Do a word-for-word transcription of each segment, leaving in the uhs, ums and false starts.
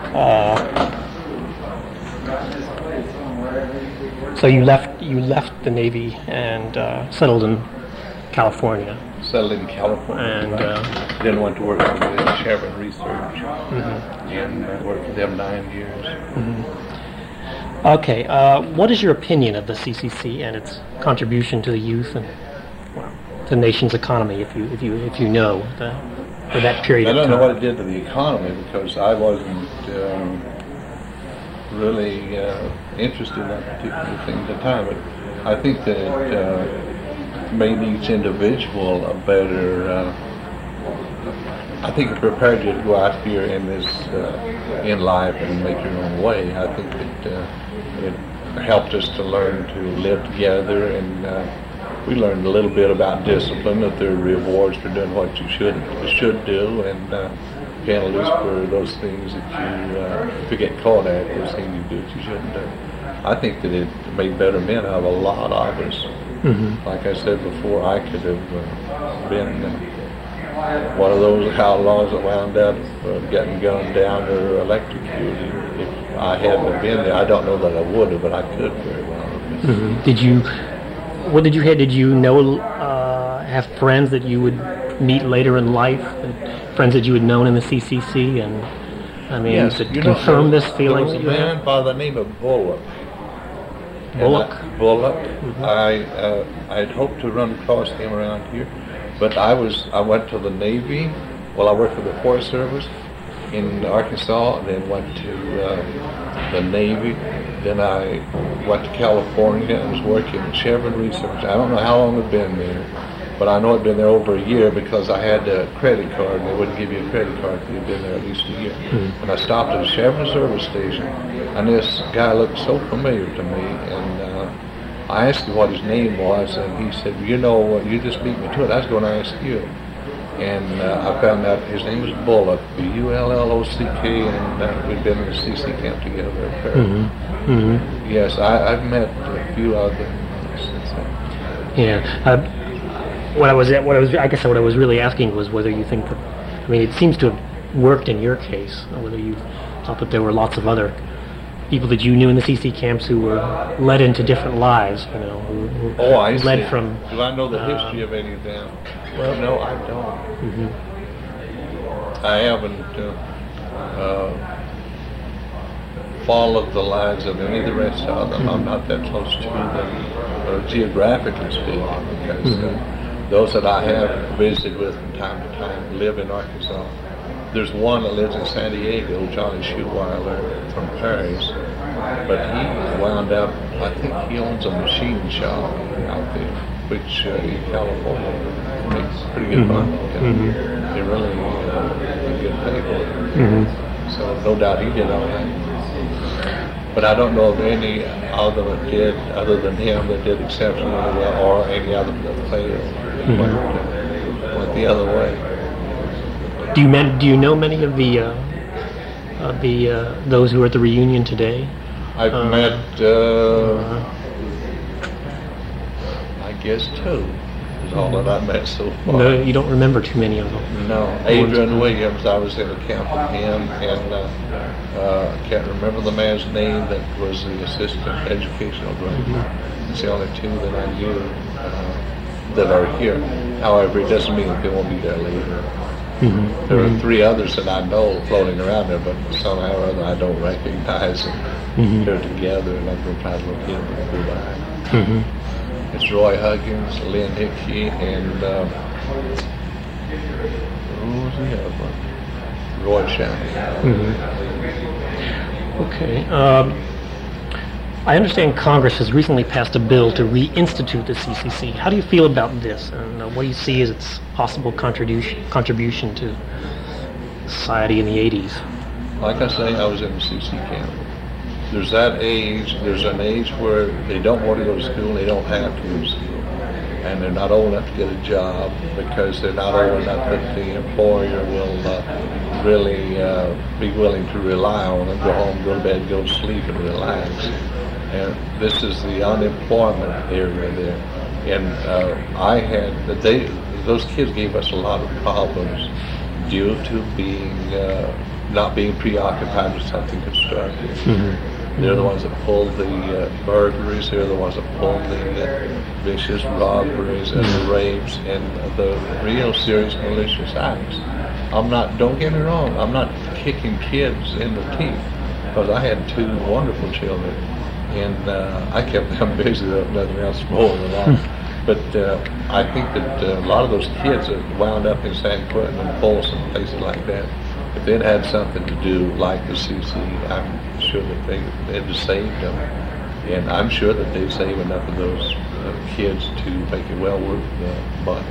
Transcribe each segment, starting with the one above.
Uh, so you left you left the Navy and uh, settled in California. Settled in California. And uh, then went to work for the Chevron Research, mm-hmm. and I worked for them nine years. Mm-hmm. Okay, uh, what is your opinion of the C C C and its contribution to the youth and well, the nation's economy? If you if you if you know the, for that period I of time. don't know what it did to the economy because I wasn't um, really uh, interested in that particular thing at the time. But I think that it uh, made each individual a better. Uh, I think it prepared you to go out here in this uh, in life and make your own way. I think that uh, it helped us to learn to live together, and uh, we learned a little bit about discipline, that there are rewards for doing what you should should do, and uh, penalties for those things that you uh, if you get caught at, those things you do that you shouldn't do. I think that it made better men out of a lot of us. Mm-hmm. Like I said before, I could have uh, been uh, one of those outlaws that wound up uh, getting gunned down or electrocuted. If I hadn't been there, I don't know that I would have, but I could very well have been. Mm-hmm. Did you? What did you have? Did you know? Uh, have friends that you would meet later in life? And friends that you had known in the C C C, and I mean, yes, to you confirm know, this feeling there was that a you man had? by the name of Bullock. Bullock. I, Bullock. Mm-hmm. I uh, I'd hoped to run across him around here, but I was I went to the Navy. Well, I worked for the Forest Service in Arkansas, and then went to uh, the Navy. Then I went to California and was working at Chevron Research. I don't know how long I'd been there, but I know I'd been there over a year because I had a credit card, and they wouldn't give you a credit card if you'd been there at least a year. Mm-hmm. And I stopped at a Chevron service station, and this guy looked so familiar to me, and uh, I asked him what his name was, and he said, you know, you just beat me to it. I was going to ask you. And uh, I found out his name was Bullock, B U L L O C K, and uh, we'd been in the C C camp together at Paris. Mm-hmm. Mm-hmm. Yes, I, I've met a few of them since then. Yeah. Uh, what I was, what I was, I guess what I was really asking was whether you think that, I mean, it seems to have worked in your case, whether you thought that there were lots of other people that you knew in the C C camps who were led into different lives, you know, who, who oh, I led see. from... Do I know the uh, history of any of them? Well, no, I don't. Mm-hmm. I haven't uh, uh, followed the lives of any of the rest of them. Mm-hmm. I'm not that close to them, uh, geographically speaking, because mm-hmm. uh, those that I have visited with from time to time live in Arkansas. There's one that lives in San Diego, Johnny Schuweiler from Paris, but he wound up, I think he owns a machine shop out there, which uh, in California makes pretty good money. Mm-hmm. Mm-hmm. They really uh, good pay for it. Mm-hmm. So no doubt he did all that. But I don't know of any other that did, other than him, that did exceptionally well, or any other that failed. Mm-hmm. went, uh, went the other way. Do you men, do you know many of the uh, of the uh, those who are at the reunion today? I've uh, met, uh, uh, I guess two. Is all that I met so far. No, you don't remember too many of them. No, Adrian Williams. I was in a camp with him, and uh, uh, I can't remember the man's name that was the assistant educational director. Mm-hmm. It's the only two that I knew uh, that are here. However, it doesn't mean that they won't be there later. Mm-hmm. There are three others that I know floating around there, but somehow or other I don't recognize them. Mm-hmm. They're together, and I'm going to try to look in and go back. Mm-hmm. It's Roy Huggins, Lynn Hickey, and uh, who was the other one? Roy Shannon. Mm-hmm. Okay. Um, I understand Congress has recently passed a bill to reinstitute the C C C. How do you feel about this, and uh, what do you see as its possible contribution contribution to society in the eighties? Like I say, I was in the C C camp. There's that age, there's an age where they don't want to go to school, they don't have to go to school. And they're not old enough to get a job because they're not old enough that the employer will uh, really uh, be willing to rely on them, go home, go to bed, go to sleep, and relax. And this is the unemployment area there. And uh, I had, they, those kids gave us a lot of problems due to being uh, not being preoccupied with something constructive. Mm-hmm. They're the ones that pulled the uh, burglaries. They're the ones that pulled the uh, vicious robberies and the rapes and the real serious malicious acts. I'm not, don't get me wrong, I'm not kicking kids in the teeth, because I had two wonderful children, and uh, I kept them busy, though nothing else more than that. But uh, I think that uh, a lot of those kids that wound up in San Quentin and Folsom and places like that, if they'd had something to do like the C C, I'm sure that they, they'd have saved them. And I'm sure that they'd save enough of those uh, kids to make it well worth the money.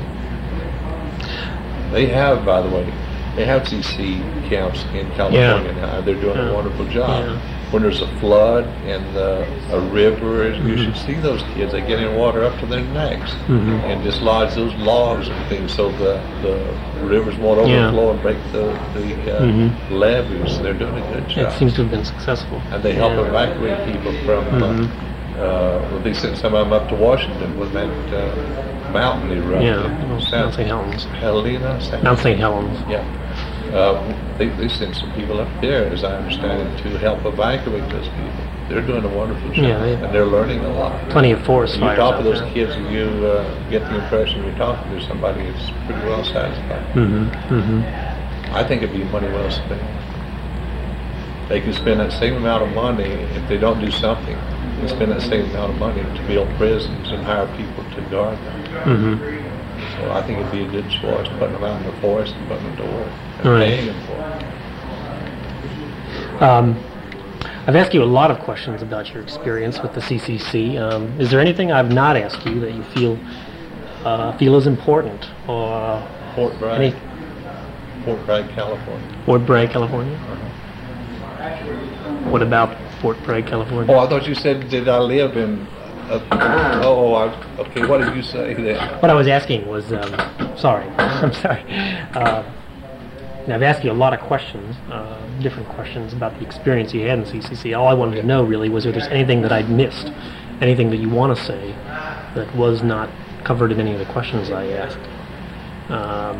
They have, by the way, they have C C camps in California Yeah. now. They're doing Yeah. a wonderful job. Yeah. When there's a flood and uh, a river, Mm-hmm. you should see those kids. They get in water up to their necks Mm-hmm. and dislodge those logs and things so the, the rivers won't Yeah. overflow and break the, the uh, Mhm. levees. They're doing a good job. It seems to have been successful. And they help Yeah. evacuate people from, Mhm. uh, uh, well, they sent some of them up to Washington with that uh, mountain eruption. Yeah, Mount Saint Helens. Helena? San- Mount Saint Helens. Yeah. Uh, they, they sent some people up there, as I understand it, to help evacuate those people. They're doing a wonderful job, Yeah, they- and they're learning a lot. Plenty of forest When you fires talk out to those there. kids and you uh, get the impression you're talking to somebody that's pretty well satisfied. Mm-hmm. Mm-hmm. I think it'd be money well spent. They can spend that same amount of money if they don't do something. They spend that same amount of money to build prisons and hire people to guard them. Mm-hmm. So I think it'd be a good choice putting them out in the forest and putting them to work and Right. paying them for it. Um, I've asked you a lot of questions about your experience with the C C C. Um, is there anything I've not asked you that you feel uh, feel is important? Or Fort Bragg, any Fort Bragg, California. Fort Bragg, California? What about Fort Bragg, California? Oh, I thought you said, did I live in? Uh, oh, I, okay. What did you say then? What I was asking was, um, sorry, I'm sorry. Uh, and I've asked you a lot of questions, uh, different questions about the experience you had in C C C. All I wanted to know really was if there's anything that I'd missed, anything that you want to say that was not covered in any of the questions I asked. Um,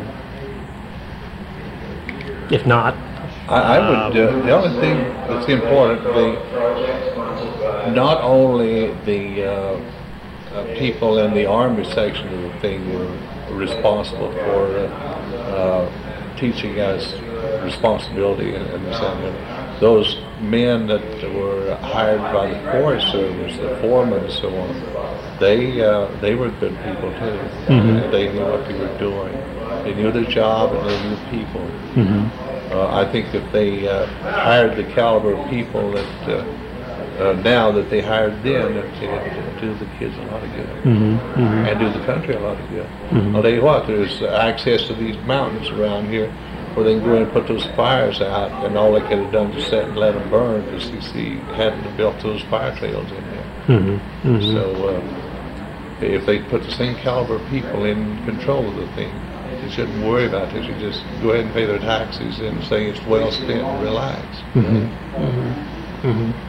if not, I, I would. Uh, the only thing that's important, the not only the uh, uh, people in the Army section of the thing were responsible for uh, uh, teaching us responsibility and, and this and that. Those men that were hired by the Forest Service, the foremen and so on, they uh, they were good people too. Mhm. They knew what they were doing. They knew their job and they knew people. mm-hmm. Uh, I think if they uh, hired the caliber of people that uh, uh, now that they hired then, that they'd do the kids a lot of good Mm-hmm. Mm-hmm. and do the country a lot of good. Mhm. I'll tell you what, there's access to these mountains around here where they can go in and put those fires out, and all they could have done was sit and let them burn because C C hadn't have built those fire trails in there. Mm-hmm. Mm-hmm. So uh, if they put the same caliber of people in control of the thing, they shouldn't worry about it. They should just go ahead and pay their taxes and say it's well spent and relax. Mm-hmm. Mm-hmm. Mm-hmm.